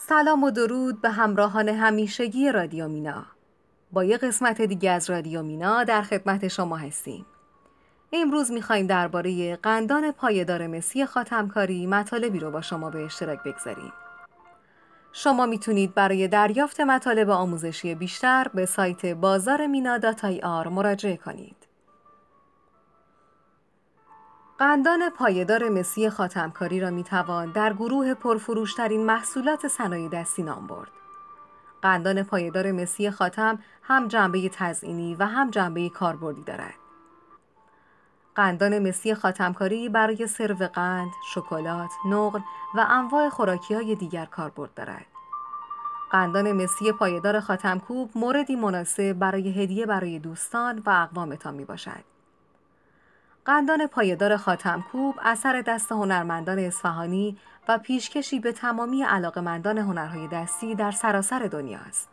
سلام و درود به همراهان همیشگی رادیو مینا. با یه قسمت دیگه از رادیو مینا در خدمت شما هستیم. امروز میخوایم درباره قندان پایدار مسی خاتمکاری مطالبی رو با شما به اشتراک بگذاریم. شما میتونید برای دریافت مطالب آموزشی بیشتر به سایت bazarmina.ir مراجعه کنید. قندان پایدار مسی خاتمکاری را میتوان در گروه پرفروشترین محصولات صنایع دستی نام برد. قندان پایدار مسی خاتم هم جنبه تزئینی و هم جنبه کاربردی دارد. قندان مسی خاتمکاری برای سرو قند، شکلات، نقل و انواع خوراکی‌های دیگر کاربرد دارد. قندان مسی پایدار خاتمکوب موردی مناسب برای هدیه برای دوستان و اقوامتان میباشد. قندان پایدار خاتمکوب اثر دست هنرمندان اصفهانی و پیشکشی به تمامی علاقه‌مندان هنرهای دستی در سراسر دنیا است.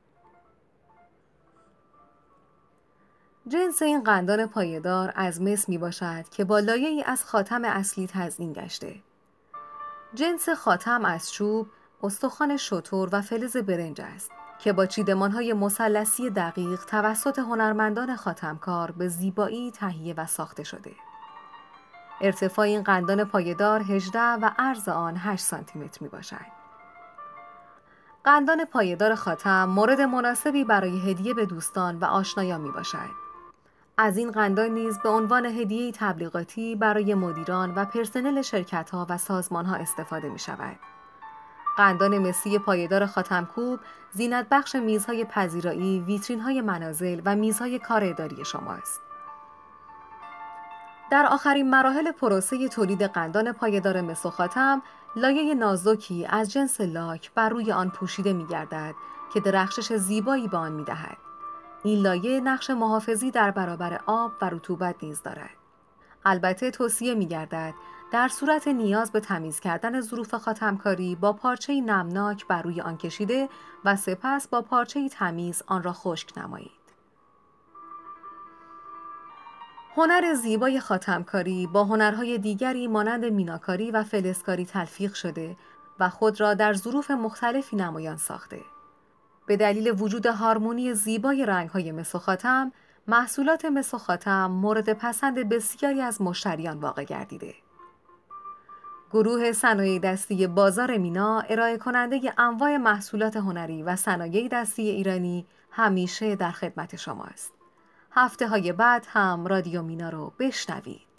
جنس این قندان پایدار از مس می باشد که با لایه‌ای از خاتم اصلی تزیین گشته. جنس خاتم از چوب، استخوان شتر و فلز برنج است که با چیدمان‌های مثلثی دقیق توسط هنرمندان خاتمکار به زیبایی تهیه و ساخته شده. ارتفاع این قندان پایدار 18 و عرض آن 8 سانتی متر می باشد. قندان پایدار خاتم مورد مناسبی برای هدیه به دوستان و آشنایان می باشد. از این قندان نیز به عنوان هدیه تبلیغاتی برای مدیران و پرسنل شرکت‌ها و سازمان‌ها استفاده می شود. قندان مسی پایدار خاتمکوب زینت بخش میزهای پذیرایی، ویترین‌های منازل و میزهای کار اداری شماست. در آخرین مراحل پروسه تولید قندان پایدار مس و خاتم، لایه نازکی از جنس لاک بر روی آن پوشیده می‌گردد که درخشش زیبایی به آن می‌دهد. این لایه نقش محافظی در برابر آب و رطوبت نیز دارد. البته توصیه می‌گردد در صورت نیاز به تمیز کردن ظروف خاتمکاری با پارچه‌ای نمناک بر روی آن کشیده و سپس با پارچه‌ای تمیز آن را خشک نمایید. هنر زیبای خاتمکاری با هنرهای دیگری مانند میناکاری و فلزکاری تلفیق شده و خود را در ظروف مختلفی نمایان ساخته. به دلیل وجود هارمونی زیبای رنگ‌های مس و خاتم، محصولات مس و خاتم مورد پسند بسیاری از مشتریان واقع گردیده. گروه صنایع دستی بازار مینا ارائه کننده انواع محصولات هنری و صنایع دستی ایرانی همیشه در خدمت شماست. هفته‌های بعد هم رادیو مینا رو بشنوید.